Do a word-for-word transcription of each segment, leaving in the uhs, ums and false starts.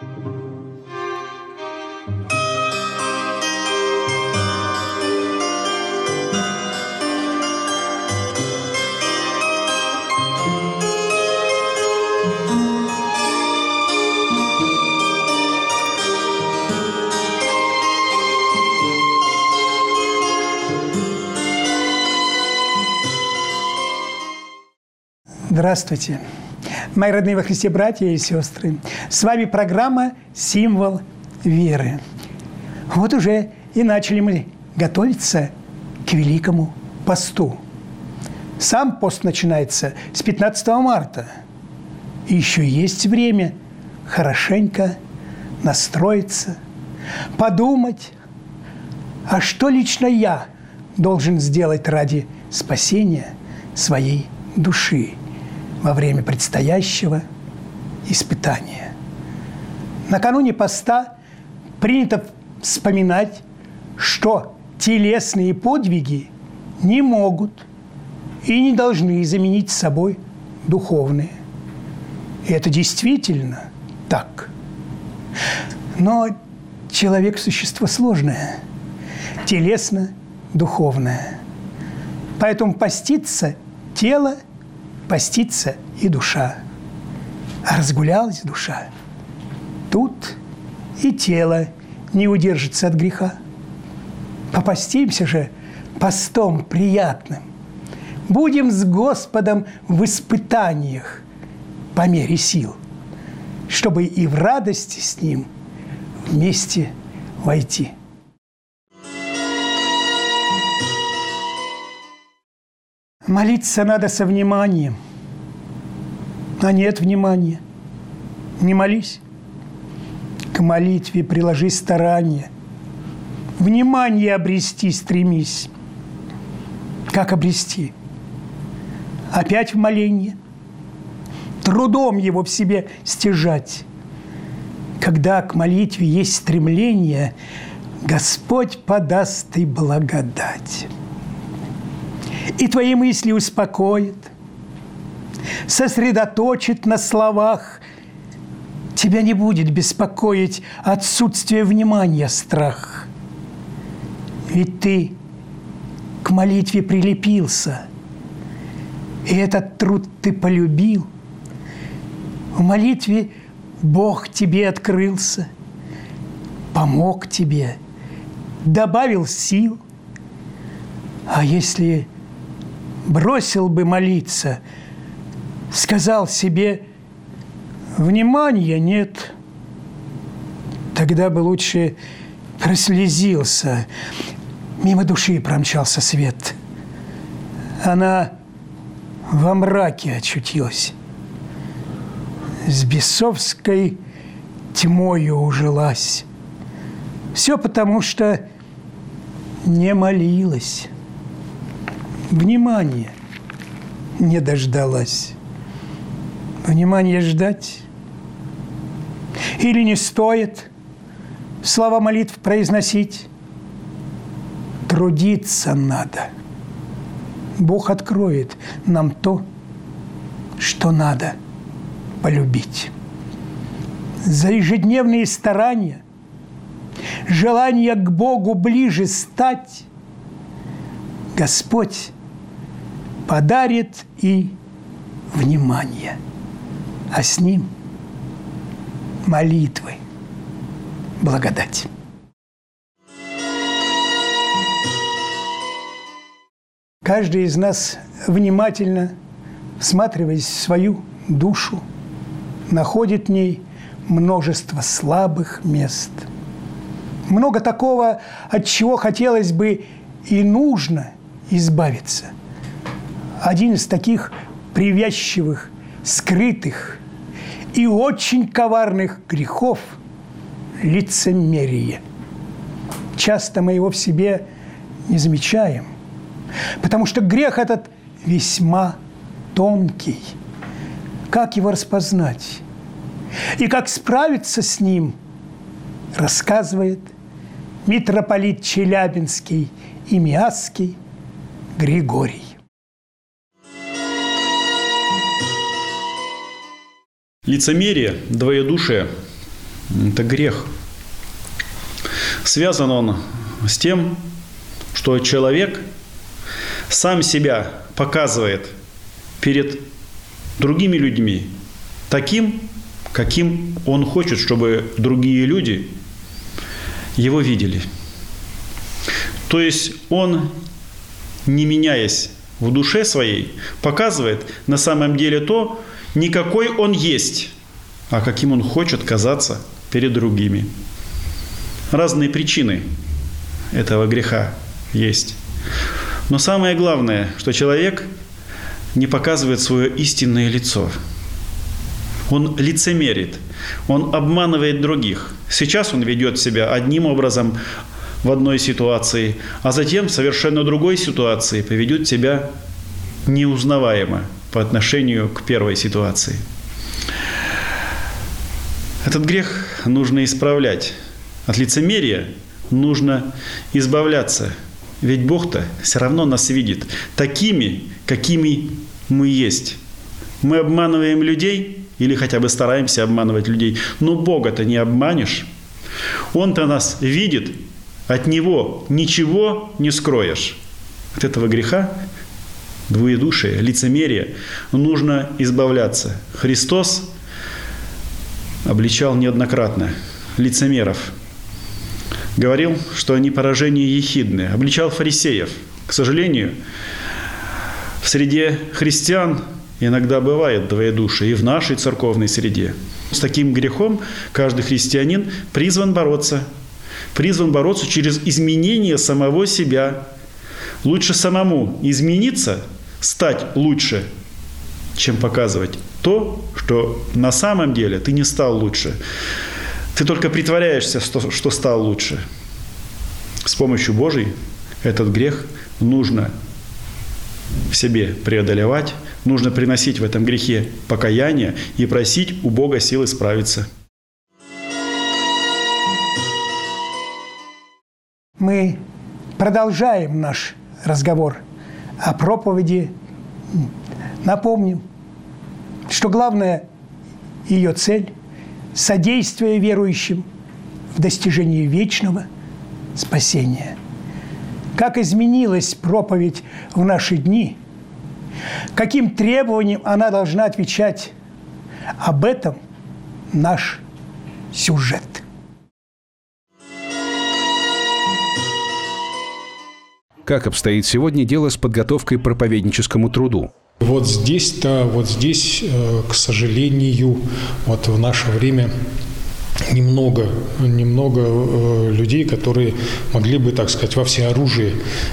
Здравствуйте, мои родные во Христе братья и сестры. С вами программа «Символ веры». Вот уже и начали мы готовиться к Великому посту. Сам пост начинается с пятнадцатого марта. И еще есть время хорошенько настроиться, подумать, а что лично я должен сделать ради спасения своей души во время предстоящего испытания. Накануне поста принято вспоминать, что телесные подвиги не могут и не должны заменить собой духовные. И это действительно так. Но человек – существо сложное, телесно-духовное. Поэтому постится тело, постится и душа. А разгулялась душа. Тут и тело не удержится от греха. Попастимся же постом приятным. Будем с Господом в испытаниях по мере сил, чтобы и в радости с Ним вместе войти. Молиться надо со вниманием, а нет внимания. Не молись. К молитве приложи старание. Внимание обрести стремись. Как обрести? Опять в моленье. Трудом его в себе стяжать. Когда к молитве есть стремление, Господь подаст и благодать. И твои мысли успокоит, сосредоточит на словах. Тебя не будет беспокоить отсутствие внимания страх. Ведь ты к молитве прилепился, и этот труд ты полюбил. В молитве Бог тебе открылся, помог тебе, добавил сил. А если бросил бы молиться, сказал себе: внимания нет, тогда бы лучше прослезился, мимо души промчался свет. Она во мраке очутилась, с бесовской тьмою ужилась. Все потому, что не молилась. Внимания не дождалась. Внимания ждать или не стоит слова молитв произносить? Трудиться надо. Бог откроет нам то, что надо полюбить. За ежедневные старания, желание к Богу ближе стать, Господь подарит и внимание, а с ним молитвы, благодать. Каждый из нас, внимательно всматриваясь в свою душу, находит в ней множество слабых мест. Много такого, от чего хотелось бы и нужно избавиться. Один из таких привязчивых, скрытых и очень коварных грехов – лицемерие. Часто мы его в себе не замечаем, потому что грех этот весьма тонкий. Как его распознать и как справиться с ним, рассказывает митрополит Челябинский и Миасский Григорий. Лицемерие, двоедушие – это грех. Связан он с тем, что человек сам себя показывает перед другими людьми таким, каким он хочет, чтобы другие люди его видели. То есть он, не меняясь в душе своей, показывает на самом деле то, не какой он есть, а каким он хочет казаться перед другими. Разные причины этого греха есть. Но самое главное, что человек не показывает свое истинное лицо. Он лицемерит, он обманывает других. Сейчас он ведет себя одним образом в одной ситуации, а затем в совершенно другой ситуации поведет себя неузнаваемо по отношению к первой ситуации. Этот грех нужно исправлять. От лицемерия нужно избавляться. Ведь Бог-то все равно нас видит такими, какими мы есть. Мы обманываем людей или хотя бы стараемся обманывать людей, но Бога-то не обманешь. Он-то нас видит, от Него ничего не скроешь. От этого греха, двоедушия, лицемерия нужно избавляться. Христос обличал неоднократно лицемеров. Говорил, что они поражение ехидные. Обличал фарисеев. К сожалению, в среде христиан иногда бывает двоедушие, и в нашей церковной среде. С таким грехом каждый христианин призван бороться. Призван бороться через изменение самого себя. Лучше самому измениться, стать лучше, чем показывать то, что на самом деле ты не стал лучше. Ты только притворяешься, что стал лучше. С помощью Божией этот грех нужно в себе преодолевать, нужно приносить в этом грехе покаяние и просить у Бога силы справиться. Мы продолжаем наш разговор о проповеди. Напомним, что главная ее цель – содействие верующим в достижении вечного спасения. Как изменилась проповедь в наши дни, каким требованиям она должна отвечать, об этом наш сюжет. Как обстоит сегодня дело с подготовкой к проповедническому труду? Вот здесь-то, вот здесь, к сожалению, вот в наше время немного, немного людей, которые могли бы, так сказать, во всеоружии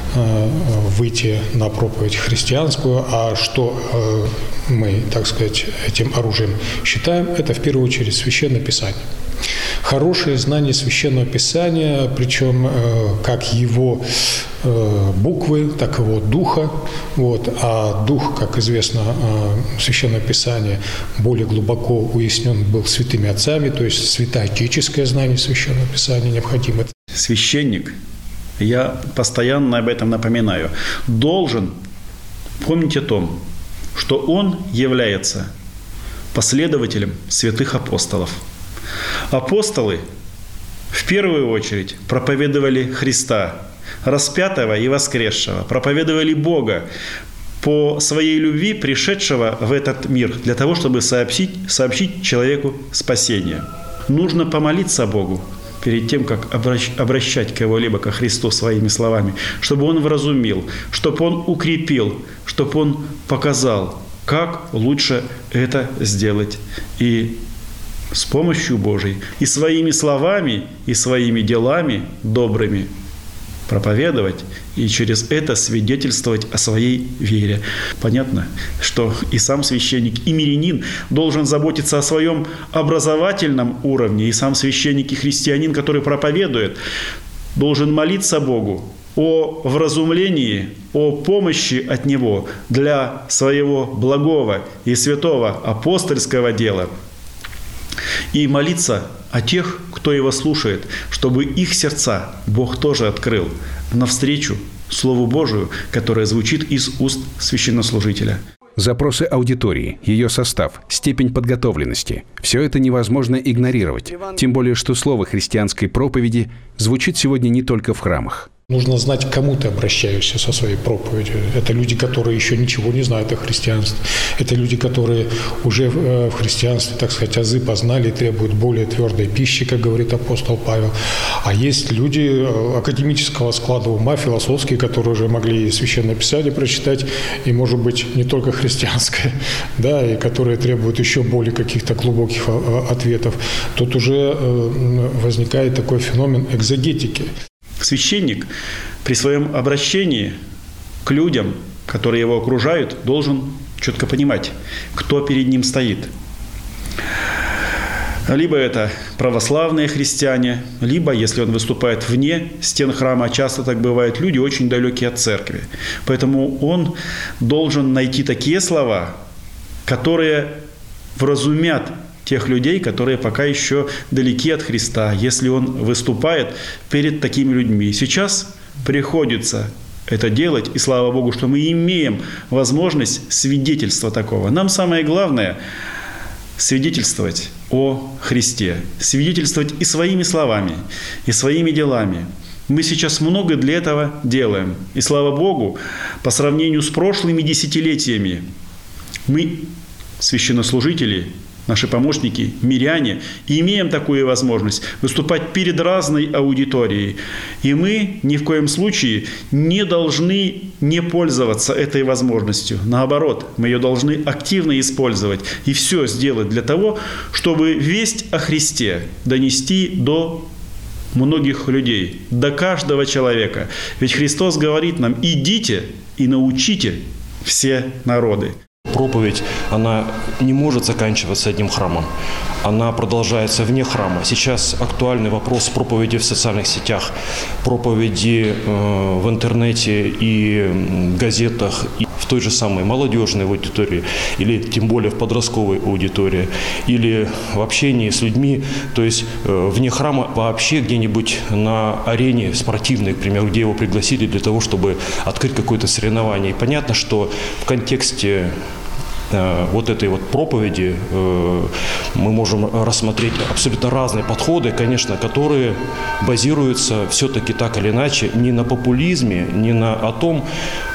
выйти на проповедь христианскую. А что мы, так сказать, этим оружием считаем? Это в первую очередь Священное Писание. Хорошее знание Священного Писания, причем как его буквы, так и его духа. Вот. А дух, как известно, Священное Писание более глубоко уяснен был святыми отцами, то есть святоотеческое знание Священного Писания необходимо. Священник, я постоянно об этом напоминаю, должен помнить о том, что он является последователем святых апостолов. Апостолы в первую очередь проповедовали Христа, распятого и воскресшего, проповедовали Бога по своей любви, пришедшего в этот мир, для того, чтобы сообщить, сообщить человеку спасение. Нужно помолиться Богу перед тем, как обращать кого-либо ко Христу своими словами, чтобы Он вразумил, чтобы Он укрепил, чтобы Он показал, как лучше это сделать. И с помощью Божией и своими словами, и своими делами добрыми проповедовать и через это свидетельствовать о своей вере. Понятно, что и сам священник, и мирянин должен заботиться о своем образовательном уровне, и сам священник и христианин, который проповедует, должен молиться Богу о вразумлении, о помощи от Него для своего благого и святого апостольского дела. И молиться о тех, кто его слушает, чтобы их сердца Бог тоже открыл навстречу Слову Божию, которое звучит из уст священнослужителя. Запросы аудитории, ее состав, степень подготовленности – все это невозможно игнорировать. Тем более, что слово христианской проповеди звучит сегодня не только в храмах. Нужно знать, к кому ты обращаешься со своей проповедью. Это люди, которые еще ничего не знают о христианстве. Это люди, которые уже в христианстве, так сказать, азы познали и требуют более твердой пищи, как говорит апостол Павел. А есть люди академического склада ума, философские, которые уже могли Священное Писание прочитать, и, может быть, не только христианское, да, и которые требуют еще более каких-то глубоких ответов. Тут уже возникает такой феномен экзегетики. Священник при своем обращении к людям, которые его окружают, должен четко понимать, кто перед ним стоит. Либо это православные христиане, либо, если он выступает вне стен храма, часто так бывает, люди очень далекие от церкви. Поэтому он должен найти такие слова, которые вразумят тех людей, которые пока еще далеки от Христа, если он выступает перед такими людьми. Сейчас приходится это делать, и слава Богу, что мы имеем возможность свидетельства такого. Нам самое главное – свидетельствовать о Христе, свидетельствовать и своими словами, и своими делами. Мы сейчас много для этого делаем. И слава Богу, по сравнению с прошлыми десятилетиями, мы, священнослужители, наши помощники, миряне, имеем такую возможность выступать перед разной аудиторией. И мы ни в коем случае не должны не пользоваться этой возможностью. Наоборот, мы ее должны активно использовать и все сделать для того, чтобы весть о Христе донести до многих людей, до каждого человека. Ведь Христос говорит нам: идите и научите все народы. Проповедь, она не может заканчиваться одним храмом. Она продолжается вне храма. Сейчас актуальный вопрос проповеди в социальных сетях, проповеди э, в интернете и газетах, и в той же самой молодежной аудитории, или тем более в подростковой аудитории, или в общении с людьми, то есть э, вне храма вообще где-нибудь на арене спортивной, к примеру, где его пригласили для того, чтобы открыть какое-то соревнование. И понятно, что в контексте вот этой вот проповеди мы можем рассмотреть абсолютно разные подходы, конечно, которые базируются все-таки так или иначе не на популизме, не на о том,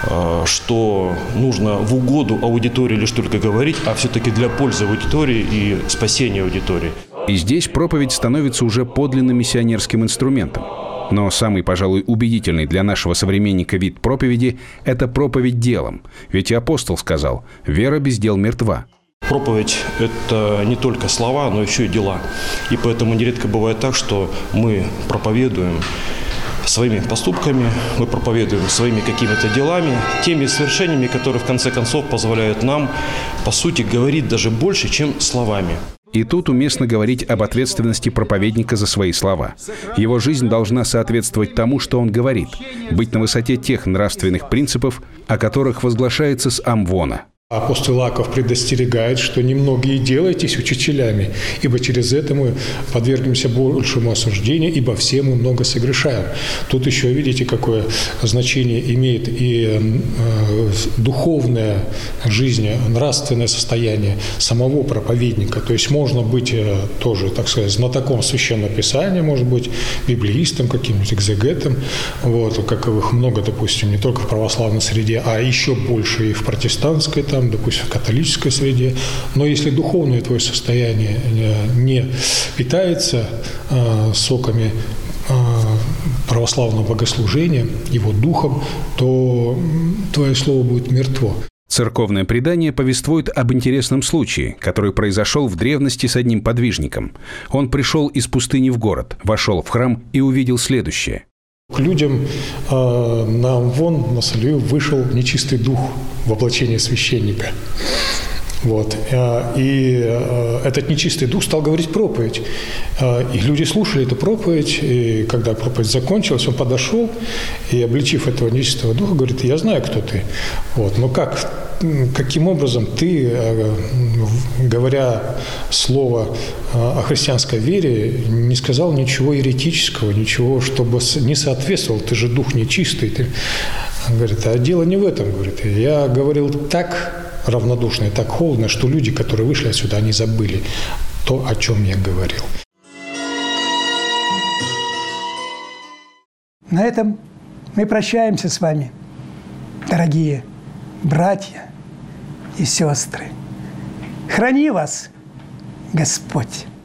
что нужно в угоду аудитории лишь только говорить, а все-таки для пользы аудитории и спасения аудитории. И здесь проповедь становится уже подлинно миссионерским инструментом. Но самый, пожалуй, убедительный для нашего современника вид проповеди – это проповедь делом. Ведь и апостол сказал: «Вера без дел мертва». Проповедь – это не только слова, но еще и дела. И поэтому нередко бывает так, что мы проповедуем своими поступками, мы проповедуем своими какими-то делами, теми свершениями, которые в конце концов позволяют нам, по сути, говорить даже больше, чем словами. И тут уместно говорить об ответственности проповедника за свои слова. Его жизнь должна соответствовать тому, что он говорит, быть на высоте тех нравственных принципов, о которых возглашается с амвона. Апостол Иаков предостерегает, что немногие делайтесь учителями, ибо через это мы подвергнемся большему осуждению, ибо все мы много согрешаем. Тут еще видите, какое значение имеет и э, духовная жизнь, нравственное состояние самого проповедника. То есть можно быть э, тоже, так сказать, знатоком Священного Писания, может быть, библеистом, каким-нибудь экзегетом, вот, как их много, допустим, не только в православной среде, а еще больше и в протестантской, там, допустим, в католической среде. Но если духовное твое состояние не питается э, соками э, православного богослужения, его духом, то твое слово будет мертво. Церковное предание повествует об интересном случае, который произошел в древности с одним подвижником. Он пришел из пустыни в город, вошел в храм и увидел следующее. К людям э, на Амвон, на Салию вышел нечистый дух в воплощении священника. Вот. И э, этот нечистый дух стал говорить проповедь. Э, и люди слушали эту проповедь, и когда проповедь закончилась, он подошел и, обличив этого нечистого духа, говорит: «Я знаю, кто ты. Вот. Но как, каким образом ты, э, говоря слово о христианской вере, не сказал ничего еретического, ничего, чтобы не соответствовал, ты же дух нечистый». Ты... Он говорит: «А дело не в этом, говорит. Я говорил так, равнодушно и так холодно, что люди, которые вышли отсюда, они забыли то, о чем я говорил. На этом мы прощаемся с вами, дорогие братья и сестры. Храни вас Господь!